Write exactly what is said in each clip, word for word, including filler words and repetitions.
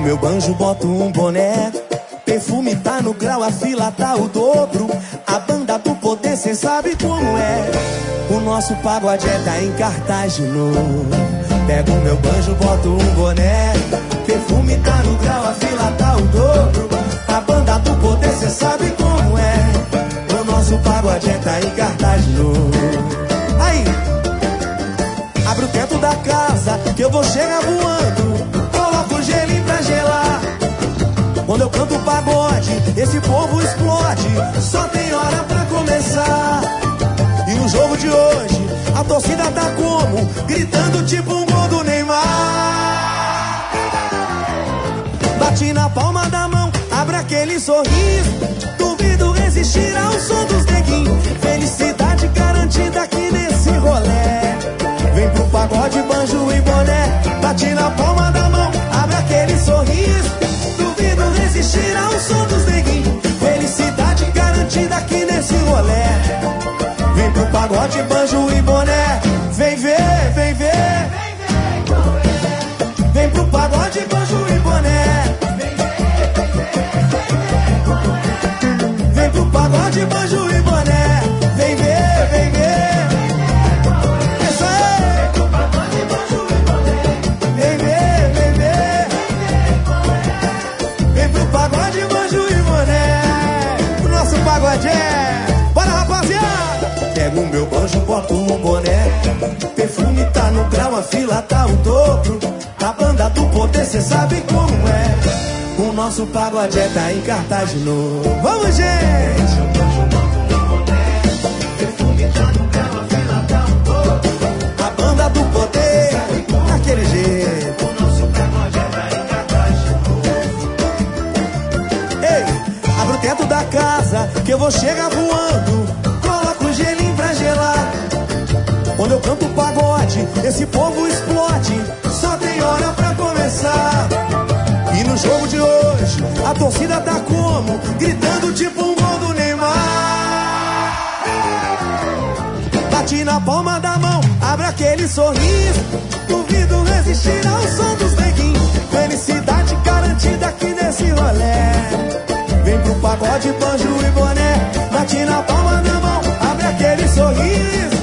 meu banjo, boto um boné. Perfume tá no grau, a fila tá o dobro. A banda do poder, cê sabe como é. O nosso pagode é tá em cartaz de novo. Pego o meu banjo, boto um boné. Perfume tá no grau, a fila tá o dobro. A banda do poder, cê sabe como é. O nosso pagode é tá em cartaz de novo. Aí, abre o teto da casa que eu vou chegar voando. Coloca o gelinho pra gelar. Quando eu canto pagode, esse povo explode. Só tem hora pra começar. E no jogo de hoje, a torcida tá como? Gritando tipo um gol do Neymar. Bate na palma da mão, abre aquele sorriso. Duvido resistir ao som dos neguinhos. Felicidade garantida aqui nesse rolê. Vem pro pagode, banjo e boné. Bate na palma da mão, abre aquele sorriso. Duvido resistir ao som dos neguinhos. Felicidade garantida aqui nesse rolê. Vem pro pagode, banjo e boné. Vem ver, vem ver. Vem pro pagode, banjo e boné. Vem pro pagode, banjo e boné. Vem ver, vem ver. Isso aí. Vem ver, vem ver. Vem pro pagode, banjo e boné. O nosso pagode é. Bora, rapaziada. Pego o meu banjo, boto um boné. Perfume tá no grau, a fila tá o dobro. A banda do poder, cê sabe como é. O nosso pagode é tá em cartaz de novo. Vamos, gente! A banda do poder, daquele jeito. O nosso pagode é tá em cartaz de novo. Ei, abre o teto da casa que eu vou chegar voando. Coloca o gelinho pra gelar. Quando eu canto pagode, esse povo explode. Só tem hora pra começar. E no jogo de hoje, a torcida tá como? Gritando tipo um gol do Neymar. Bate na palma da mão, abre aquele sorriso. Duvido resistir ao som dos neguinhos. Felicidade garantida aqui nesse rolê. Vem pro pagode, banjo e boné. Bate na palma da mão, abre aquele sorriso.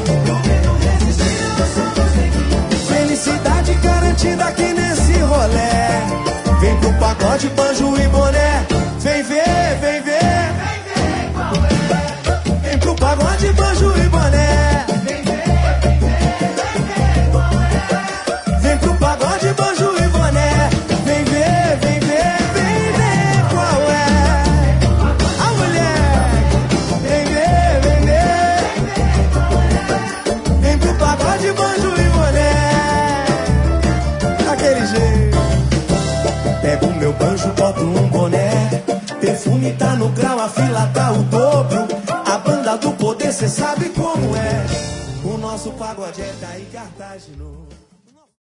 Felicidade garantida aqui nesse rolê. Vem pro pagode, banjo e boné. Vem ver, vem ver. Vem pro pagode, banjo e boné. Vem pro pagode, banjo e boné. Vem ver, vem ver, vem ver qual é a mulher. Vem ver, vem ver. Vem pro pagode, banjo e boné. Daquele jeito. Pego o meu banjo, boto um boné. Perfume tá no grau, a fila tá o dobro. A banda do poder, cê sabe como é. O nosso pagode é tá em cartaz de novo.